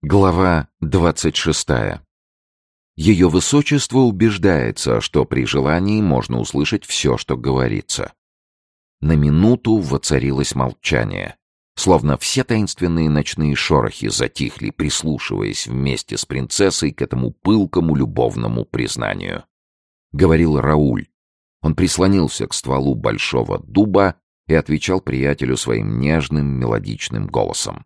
Глава 26. Ее высочество убеждается, что при желании можно услышать все, что говорится. На минуту воцарилось молчание, словно все таинственные ночные шорохи затихли, прислушиваясь вместе с принцессой к этому пылкому любовному признанию. Говорил Рауль. Он прислонился к стволу большого дуба и отвечал приятелю своим нежным мелодичным голосом.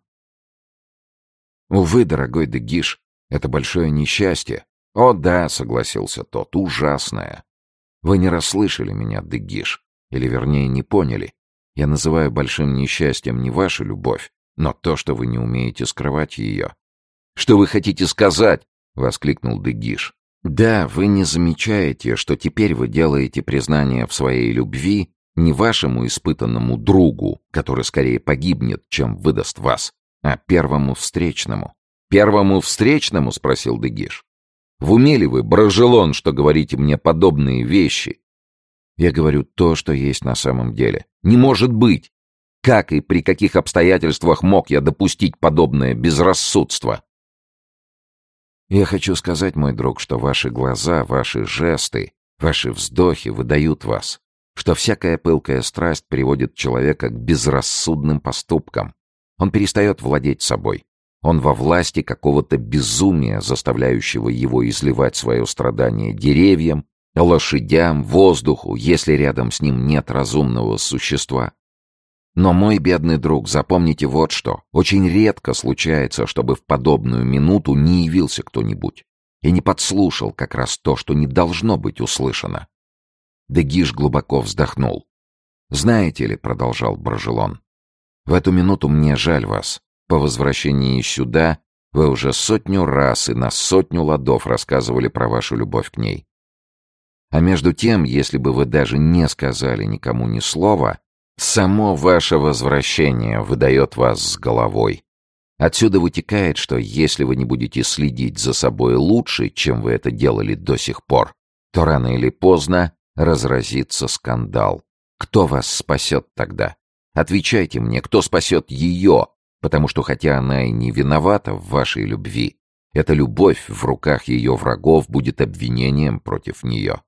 «Увы, дорогой де Гиш, это большое несчастье». «О да», — согласился тот, — «ужасное». «Вы не расслышали меня, де Гиш, или, вернее, не поняли. Я называю большим несчастьем не вашу любовь, но то, что вы не умеете скрывать ее». «Что вы хотите сказать?» — воскликнул де Гиш. «Да, вы не замечаете, что теперь вы делаете признание в своей любви не вашему испытанному другу, который скорее погибнет, чем выдаст вас, а первому встречному». «Первому встречному?» — спросил де Гиш. «В уме ли вы, Брожелон, что говорите мне подобные вещи?» «Я говорю то, что есть на самом деле». «Не может быть! Как и при каких обстоятельствах мог я допустить подобное безрассудство?» «Я хочу сказать, мой друг, что ваши глаза, ваши жесты, ваши вздохи выдают вас, что всякая пылкая страсть приводит человека к безрассудным поступкам. Он перестает владеть собой. Он во власти какого-то безумия, заставляющего его изливать свое страдание деревьям, лошадям, воздуху, если рядом с ним нет разумного существа. Но, мой бедный друг, запомните вот что. Очень редко случается, чтобы в подобную минуту не явился кто-нибудь и не подслушал как раз то, что не должно быть услышано». Де Гиш глубоко вздохнул. «Знаете ли, — продолжал Брожелон, — в эту минуту мне жаль вас. По возвращении сюда вы уже 100 раз и на 100 ладов рассказывали про вашу любовь к ней. А между тем, если бы вы даже не сказали никому ни слова, само ваше возвращение выдает вас с головой. Отсюда вытекает, что если вы не будете следить за собой лучше, чем вы это делали до сих пор, то рано или поздно разразится скандал. Кто вас спасет тогда? Отвечайте мне, кто спасет ее? Потому что, хотя она и не виновата в вашей любви, эта любовь в руках ее врагов будет обвинением против нее».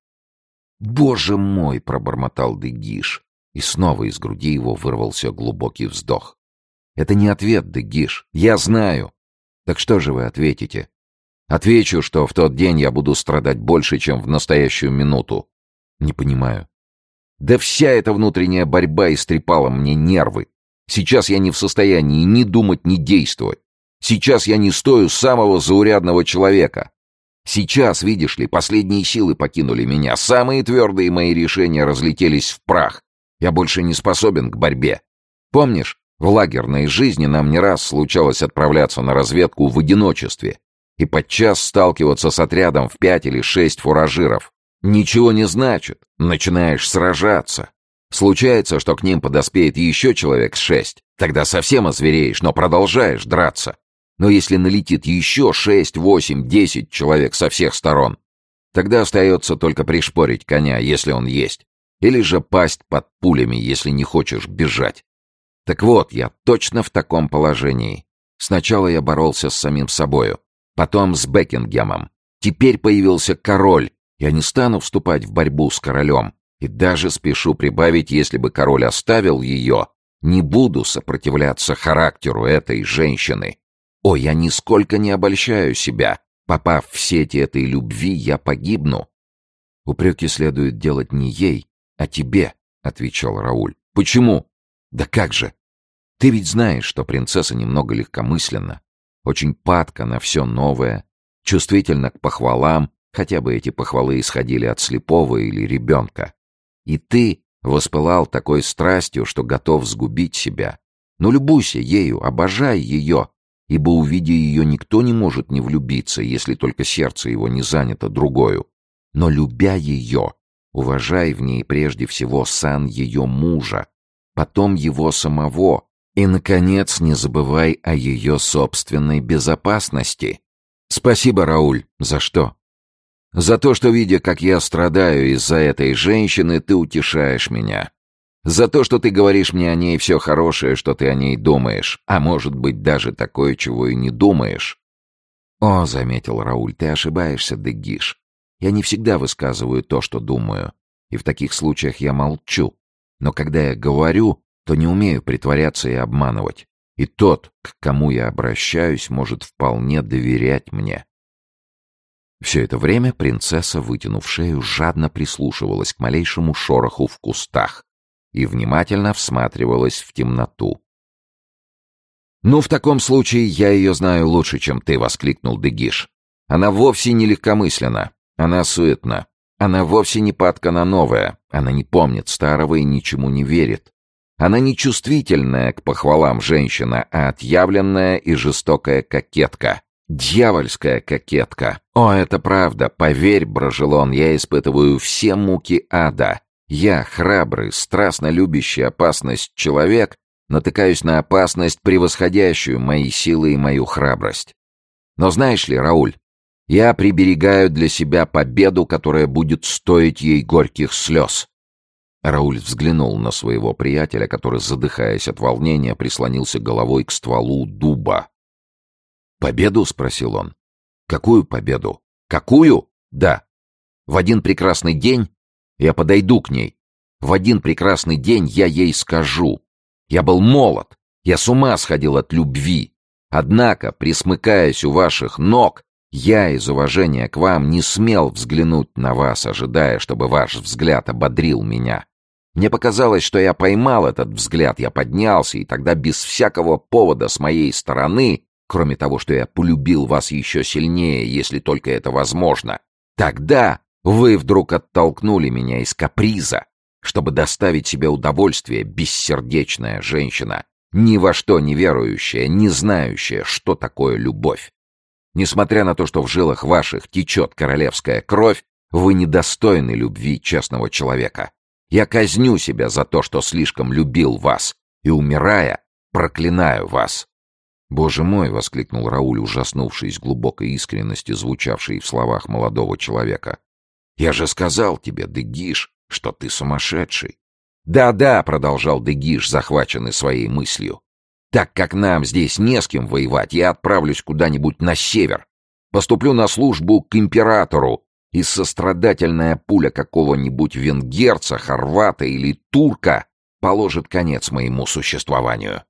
«Боже мой!» — пробормотал де Гиш, и снова из груди его вырвался глубокий вздох. «Это не ответ, де Гиш, я знаю. Так что же вы ответите?» «Отвечу, что в тот день я буду страдать больше, чем в настоящую минуту». «Не понимаю». «Да вся эта внутренняя борьба истрепала мне нервы. Сейчас я не в состоянии ни думать, ни действовать. Сейчас я не стою самого заурядного человека. Сейчас, видишь ли, последние силы покинули меня, самые твердые мои решения разлетелись в прах. Я больше не способен к борьбе. Помнишь, в лагерной жизни нам не раз случалось отправляться на разведку в одиночестве и подчас сталкиваться с отрядом в 5 или 6 фуражиров. Ничего не значит, начинаешь сражаться. Случается, что к ним подоспеет еще человек 6. Тогда совсем озвереешь, но продолжаешь драться. Но если налетит еще 6, 8, 10 человек со всех сторон, тогда остается только пришпорить коня, если он есть, или же пасть под пулями, если не хочешь бежать. Так вот, я точно в таком положении. Сначала я боролся с самим собою, потом с Бекингемом. Теперь появился король. Я не стану вступать в борьбу с королем. И даже спешу прибавить, если бы король оставил ее, не буду сопротивляться характеру этой женщины. О, я нисколько не обольщаю себя. Попав в сети этой любви, я погибну. «Упреки следует делать не ей, а тебе», — отвечал Рауль. «Почему?» «Да как же? Ты ведь знаешь, что принцесса немного легкомысленна, очень падка на все новое, чувствительна к похвалам, хотя бы эти похвалы исходили от слепого или ребенка. И ты воспылал такой страстью, что готов сгубить себя. Но любуйся ею, обожай ее, ибо, увидя ее, никто не может не влюбиться, если только сердце его не занято другою. Но, любя ее, уважай в ней прежде всего сан ее мужа, потом его самого, и, наконец, не забывай о ее собственной безопасности». «Спасибо, Рауль. За что?» «За то, что, видя, как я страдаю из-за этой женщины, ты утешаешь меня. За то, что ты говоришь мне о ней все хорошее, что ты о ней думаешь, а может быть даже такое, чего и не думаешь. «О, — заметил Рауль, — ты ошибаешься, Дегиш. Я не всегда высказываю то, что думаю, и в таких случаях я молчу. Но когда я говорю, то не умею притворяться и обманывать. И тот, к кому я обращаюсь, может вполне доверять мне». Все это время принцесса, вытянув шею, жадно прислушивалась к малейшему шороху в кустах и внимательно всматривалась в темноту. «Ну, в таком случае я ее знаю лучше, чем ты», — воскликнул Дегиш. «Она вовсе не легкомысленна, она суетна, она вовсе не падка на новое, она не помнит старого и ничему не верит. Она не чувствительная к похвалам женщина, а отъявленная и жестокая кокетка. Дьявольская кокетка. О, это правда, поверь, Брожелон, я испытываю все муки ада. Я, храбрый, страстно любящий опасность человек, натыкаюсь на опасность, превосходящую мои силы и мою храбрость. Но знаешь ли, Рауль, я приберегаю для себя победу, которая будет стоить ей горьких слез». Рауль взглянул на своего приятеля, который, задыхаясь от волнения, прислонился головой к стволу дуба. «Победу?» — спросил он. «Какую победу? Какую? Да. В один прекрасный день я подойду к ней. В один прекрасный день я ей скажу. Я был молод, я с ума сходил от любви. Однако, присмыкаясь у ваших ног, я из уважения к вам не смел взглянуть на вас, ожидая, чтобы ваш взгляд ободрил меня. Мне показалось, что я поймал этот взгляд, я поднялся, и тогда без всякого повода с моей стороны, кроме того, что я полюбил вас еще сильнее, если только это возможно, тогда вы вдруг оттолкнули меня из каприза, чтобы доставить себе удовольствие, бессердечная женщина, ни во что не верующая, не знающая, что такое любовь. Несмотря на то, что в жилах ваших течет королевская кровь, вы недостойны любви честного человека. Я казню себя за то, что слишком любил вас, и, умирая, проклинаю вас». «Боже мой!» — воскликнул Рауль, ужаснувшись глубокой искренности, звучавшей в словах молодого человека. «Я же сказал тебе, Дегиш, что ты сумасшедший». «Да-да», — продолжал Дегиш, захваченный своей мыслью. «Так как нам здесь не с кем воевать, я отправлюсь куда-нибудь на север. Поступлю на службу к императору, и сострадательная пуля какого-нибудь венгерца, хорвата или турка положит конец моему существованию».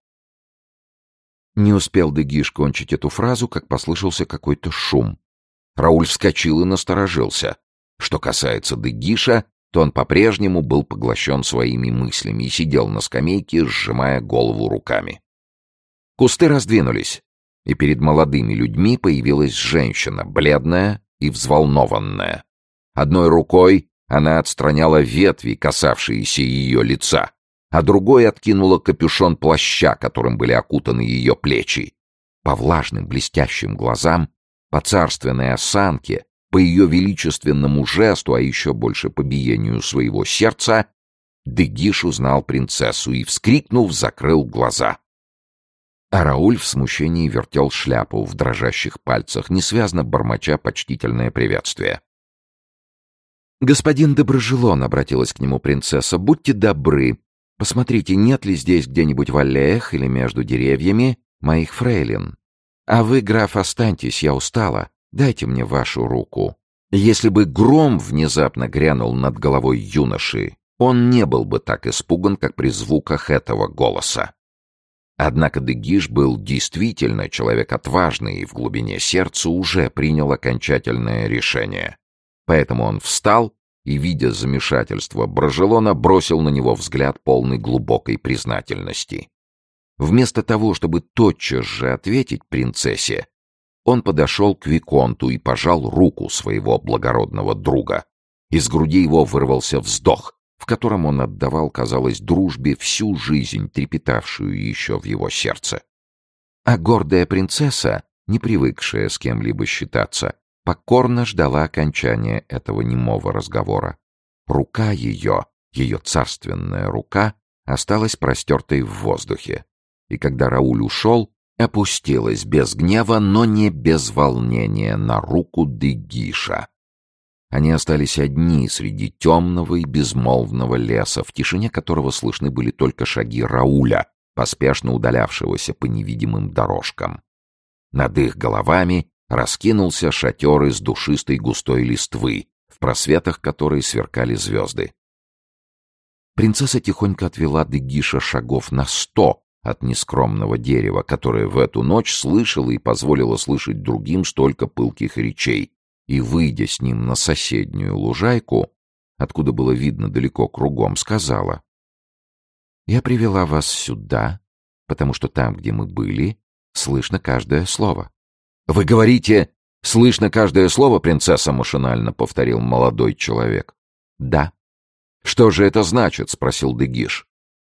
Не успел Дегиш кончить эту фразу, как послышался какой-то шум. Рауль вскочил и насторожился. Что касается Дегиша, то он по-прежнему был поглощен своими мыслями и сидел на скамейке, сжимая голову руками. Кусты раздвинулись, и перед молодыми людьми появилась женщина, бледная и взволнованная. Одной рукой она отстраняла ветви, касавшиеся ее лица, а другой откинула капюшон плаща, которым были окутаны ее плечи. По влажным блестящим глазам, по царственной осанке, по ее величественному жесту, а еще больше по биению своего сердца, Дегиш узнал принцессу и, вскрикнув, закрыл глаза. А Рауль в смущении вертел шляпу в дрожащих пальцах, несвязно бормоча почтительное приветствие. «Господин де Брожелон», — обратилась к нему принцесса, — «будьте добры. Посмотрите, нет ли здесь где-нибудь в аллеях или между деревьями моих фрейлин. А вы, граф, останьтесь, я устала. Дайте мне вашу руку». Если бы гром внезапно грянул над головой юноши, он не был бы так испуган, как при звуках этого голоса. Однако Дегиш был действительно человек отважный и в глубине сердца уже принял окончательное решение. Поэтому он встал и, видя замешательство Брожелона, бросил на него взгляд полный глубокой признательности. Вместо того, чтобы тотчас же ответить принцессе, он подошел к виконту и пожал руку своего благородного друга. Из груди его вырвался вздох, в котором он отдавал, казалось, дружбе всю жизнь, трепетавшую еще в его сердце. А гордая принцесса, не привыкшая с кем-либо считаться, покорно ждала окончания этого немого разговора. Рука ее, ее царственная рука, осталась простертой в воздухе. И когда Рауль ушел, опустилась без гнева, но не без волнения на руку Дегиша. Они остались одни среди темного и безмолвного леса, в тишине которого слышны были только шаги Рауля, поспешно удалявшегося по невидимым дорожкам. Над их головами раскинулся шатер из душистой густой листвы, в просветах которой сверкали звезды. Принцесса тихонько отвела Дегиша шагов на 100 от нескромного дерева, которое в эту ночь слышало и позволило слышать другим столько пылких речей, и, выйдя с ним на соседнюю лужайку, откуда было видно далеко кругом, сказала: «Я привела вас сюда, потому что там, где мы были, слышно каждое слово». «Вы говорите, слышно каждое слово, принцесса?» — машинально повторил молодой человек. «Да». «Что же это значит?» — спросил Дегиш.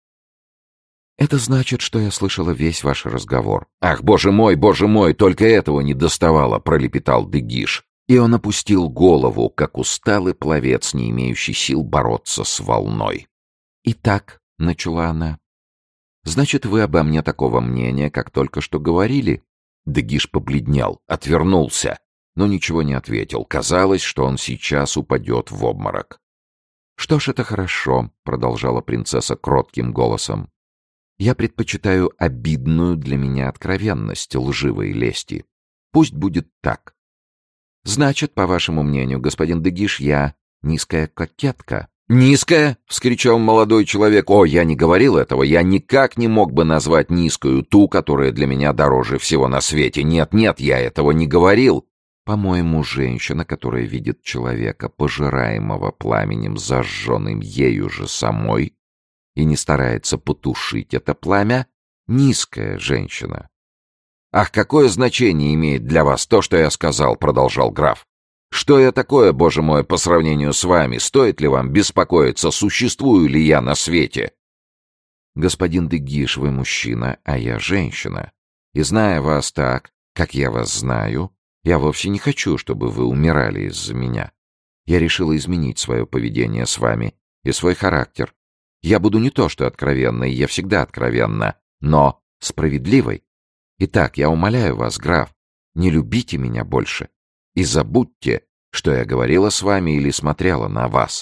«Это значит, что я слышала весь ваш разговор». «Ах, боже мой, только этого не доставало!» — пролепетал Дегиш. И он опустил голову, как усталый пловец, не имеющий сил бороться с волной. «Итак», — начала она, — «значит, вы обо мне такого мнения, как только что говорили?» Дегиш побледнел, отвернулся, но ничего не ответил. Казалось, что он сейчас упадет в обморок. «Что ж, это хорошо», — продолжала принцесса кротким голосом. «Я предпочитаю обидную для меня откровенность лживой лести. Пусть будет так. Значит, по вашему мнению, господин Дегиш, я низкая кокетка». «Низкая?» — вскричал молодой человек. «О, я не говорил этого. Я никак не мог бы назвать низкую ту, которая для меня дороже всего на свете. Нет, я этого не говорил». «По-моему, женщина, которая видит человека, пожираемого пламенем, зажженным ею же самой, и не старается потушить это пламя, низкая женщина». «Ах, какое значение имеет для вас то, что я сказал?» — продолжал граф. «Что я такое, боже мой, по сравнению с вами? Стоит ли вам беспокоиться, существую ли я на свете?» «Господин Дегиш, вы мужчина, а я женщина. И зная вас так, как я вас знаю, я вовсе не хочу, чтобы вы умирали из-за меня. Я решила изменить свое поведение с вами и свой характер. Я буду не то что откровенной, я всегда откровенна, но справедливой. Итак, я умоляю вас, граф, не любите меня больше и забудьте, что я говорила с вами или смотрела на вас».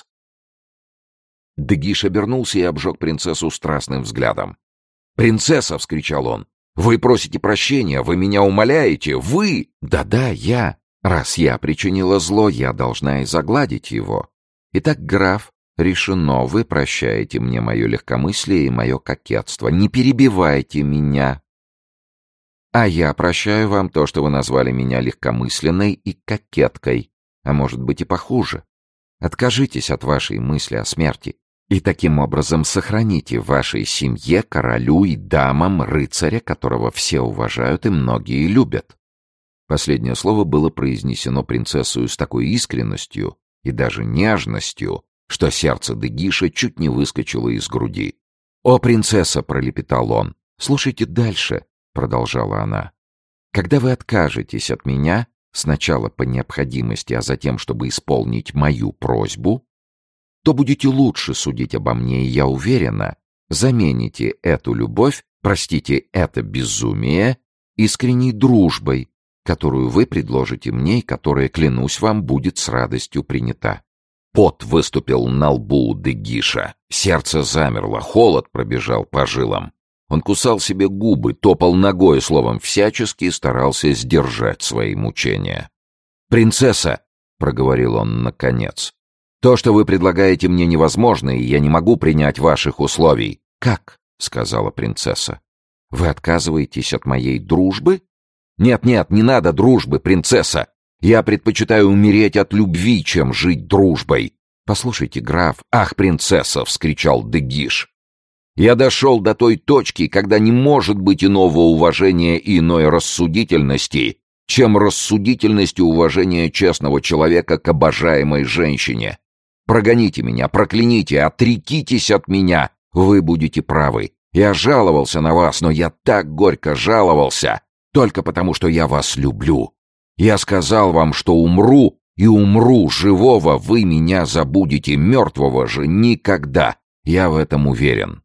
Дегиш обернулся и обжег принцессу страстным взглядом. «Принцесса!» — вскричал он. «Вы просите прощения, вы меня умоляете, вы!» «Да-да, я. Раз я причинила зло, я должна и загладить его. Итак, граф, решено, вы прощаете мне мое легкомыслие и мое кокетство. Не перебивайте меня. А я прощаю вам то, что вы назвали меня легкомысленной и кокеткой, а может быть и похуже. Откажитесь от вашей мысли о смерти. И таким образом сохраните в вашей семье королю и дамам рыцаря, которого все уважают и многие любят». Последнее слово было произнесено принцессою с такой искренностью и даже нежностью, что сердце Дегиша чуть не выскочило из груди. «О, принцесса!» — пролепетал он. «Слушайте дальше», — продолжала она. «Когда вы откажетесь от меня, сначала по необходимости, а затем, чтобы исполнить мою просьбу, то будете лучше судить обо мне, и я уверена, замените эту любовь, простите, это безумие, искренней дружбой, которую вы предложите мне и которая, клянусь вам, будет с радостью принята». Пот выступил на лбу у Дегиша, сердце замерло, холод пробежал по жилам. Он кусал себе губы, топал ногой, словом, всячески старался сдержать свои мучения. «Принцесса!» — проговорил он наконец. «То, что вы предлагаете мне, невозможно, и я не могу принять ваших условий». «Как?» — сказала принцесса. «Вы отказываетесь от моей дружбы?» «Нет, не надо дружбы, принцесса! Я предпочитаю умереть от любви, чем жить дружбой!» «Послушайте, граф!» «Ах, принцесса!» — вскричал Дегиш. «Я дошел до той точки, когда не может быть иного уважения и иной рассудительности, чем рассудительность и уважение честного человека к обожаемой женщине. Прогоните меня, прокляните, отрекитесь от меня. Вы будете правы. Я жаловался на вас, но я так горько жаловался, только потому, что я вас люблю. Я сказал вам, что умру, и умру живого, вы меня забудете, мертвого же никогда. Я в этом уверен».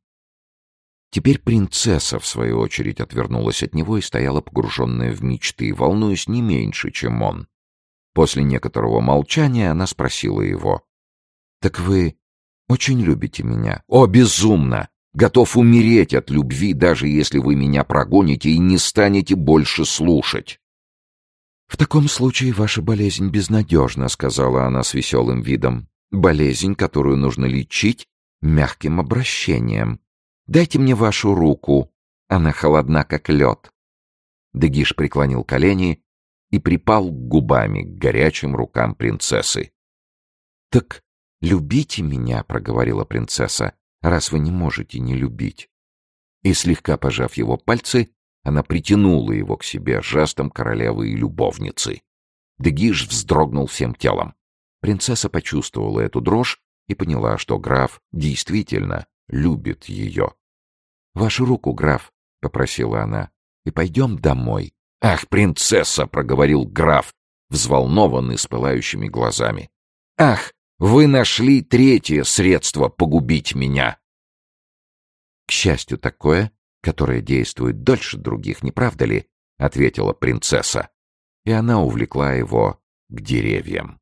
Теперь принцесса, в свою очередь, отвернулась от него и стояла погруженная в мечты, волнуясь не меньше, чем он. После некоторого молчания она спросила его: «Так вы очень любите меня?» «О, безумно! Готов умереть от любви, даже если вы меня прогоните и не станете больше слушать». «В таком случае ваша болезнь безнадежна», — сказала она с веселым видом. «Болезнь, которую нужно лечить мягким обращением. Дайте мне вашу руку. Она холодна, как лед». Дегиш преклонил колени и припал губами к горячим рукам принцессы. «Так любите меня», — проговорила принцесса, — «раз вы не можете не любить». И, слегка пожав его пальцы, она притянула его к себе жестом королевы и любовницы. Дегиш вздрогнул всем телом. Принцесса почувствовала эту дрожь и поняла, что граф действительно любит ее. «Вашу руку, граф», — попросила она, — «и пойдем домой». «Ах, принцесса!» — проговорил граф, взволнованный, с пылающими глазами. «Ах, вы нашли третье средство погубить меня!» «К счастью, такое, которое действует дольше других, не правда ли?» — ответила принцесса. И она увлекла его к деревьям.